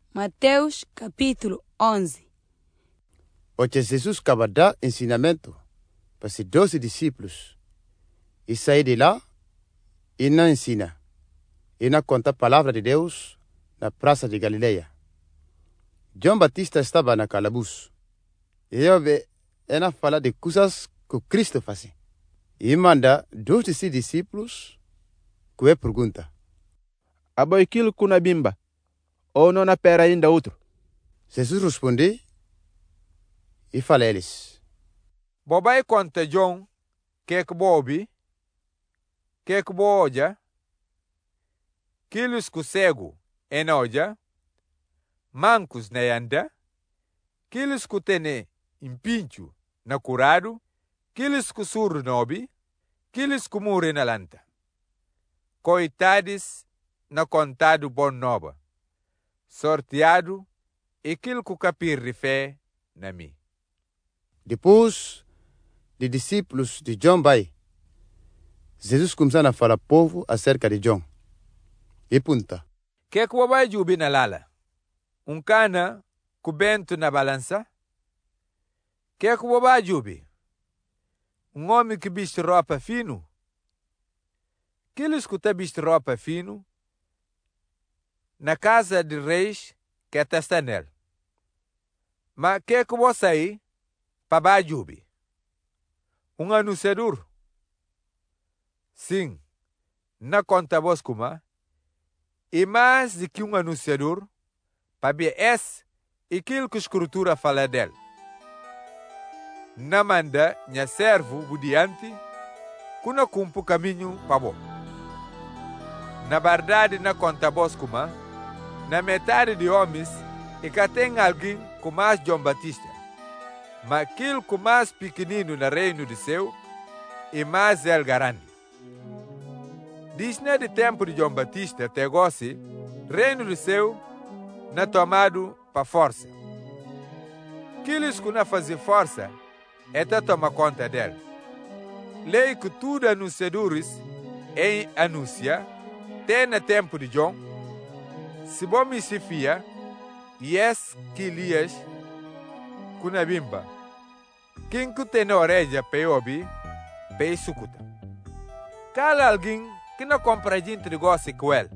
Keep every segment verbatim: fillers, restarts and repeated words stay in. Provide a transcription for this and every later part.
Mateus capítulo onze. Onde Jesus acaba de dar ensinamento para os doze discípulos e sair de lá e não ensina, e não conta a palavra de Deus na praça de Galileia. João Batista estava na calabouço e ele era falar de coisas que Cristo fazia. E manda dois de seus discípulos que pergunta: Abo aquilo que na bimba ou não na pera ainda outro? Jesus respondeu e fala a eles: Bobai conta John, que que bobi, que que boja, quilos que cego enoja, mancos na anda, quilos que tene impincho na curado, quilos que surdo nobi, quilos que mure na lanta. Coitades na contado bon nova, sorteado e quilo que capir de fé na mi. Depois de discípulos de João vai, Jesus começou a falar ao povo acerca de João. E punta: Que que wabai jubi na lala? Um cana cubento na balança? Que que wabai jubi? Um homem que viste roupa fino? Quilos que te viste roupa fino? Na casa de reis que está nele. Mas que que você aí? Para jubi? Um anunciador? Sim, na conta vos kuma. E mais do que um anunciador, para esse e aquilo que a escritura fala dele. Na manda, nha servo budiante, que não cumpre o caminho para bom. Na verdade, na conta vos kuma, na metade de homens, e que tem alguém com mais João Batista. Mas aquilo que mais pequenino no reino de céu, e mais ele garante. Diz na de tempo de João Batista até gosse, reino do céu, na tomado para força. Aqueles que não fazem força, é para tomar conta dele. Lei que tudo anunciadores em anúncia, tem no tempo de João, se bom me se fia, e es que Elias, que na bimba, quem que tem na orelha para ouvir, para escutar. Cala alguém que não compra gente de gosto com ele.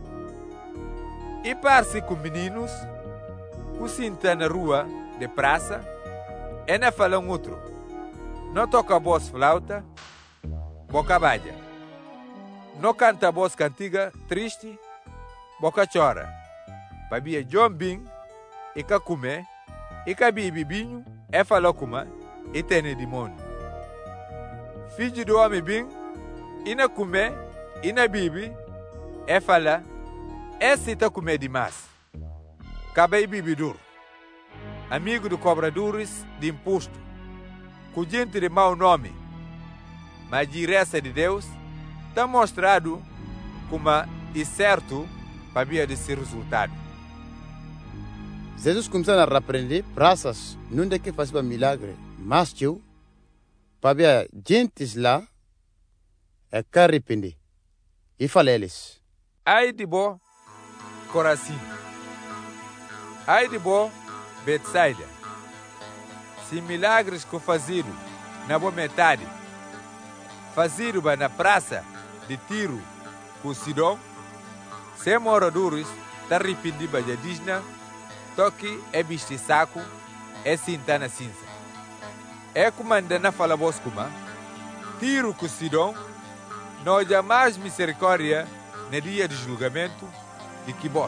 E parece com meninos, que sentam na rua de praça, e não falam outro. Não toca a voz flauta, boca badia. Não canta a voz cantiga triste, boca chora. Babia John Bing, e ka come, e ka bibi binho, e falou kuma, e tem demônio. Filho do homem Bing, e na come, e na bibi, e fala, esse tá comer demais. Cabei bibi duro. Amigo do cobradores de imposto, com gente de mau nome, mas de graça de Deus, está mostrado como é certo para vir desse resultado. Jesus começou a repreender praças, não de que fazia milagre, mas tio, para ver gente lá, é que arrepender. E fala eles: Ai de bo, Corazim. Ai de bo, Betsaida. Se milagres que faziam na boa metade, faziam na praça de Tiro, com Sidom, se moradores, tá arrependido de Disna, toque é bicho saco, é cinta na cinza. É comandante fala vos kuma, Tiro com Sidom, não há mais misericórdia no dia de julgamento de que vós.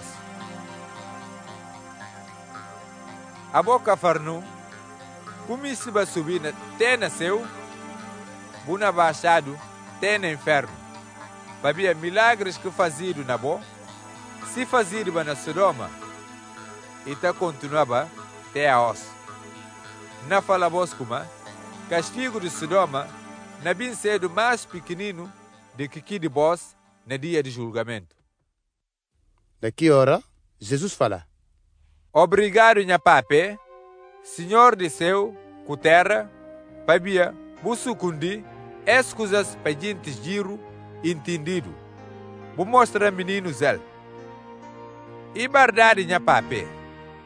A boca farnu, como se vai subir até nasceu, buna baixado, até na inferno. Para milagres que faziam na boa, se faziam na Sodoma, e tá continuava até a osso. Na fala vos kuma, castigo de Sodoma, na bem cedo mais pequenino de que aqui de vós no dia de julgamento. Daqui hora, Jesus fala: Obrigado, minha pape, Senhor de céu, com terra, para busucundi, escusas para gente giro, entendido. Vou mostrar meninos ele. E verdade, minha pape,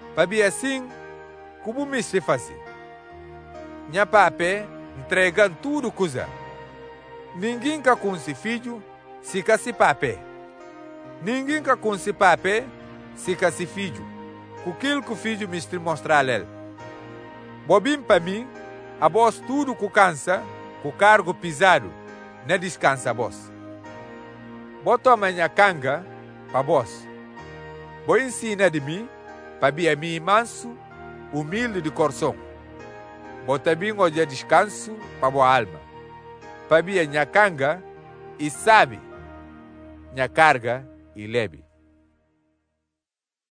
Pabi assim, como me se fazer. Minha pape entregando tudo coisa. Ninguém que com se filho, se que se pape. Ninguém que com se pape, se que se filho. Com aquilo que o filho me mostrar ele. Bobim para mim, a voz tudo que cansa, com cargo pisado, não descansa a voz. Boto a minha canga para vós. Vou ensinar de mim, para mim é mim manso, humilde de coração. Bota bem hoje descanso para a alma. Para mim é minha canga e sabe, minha carga e leve.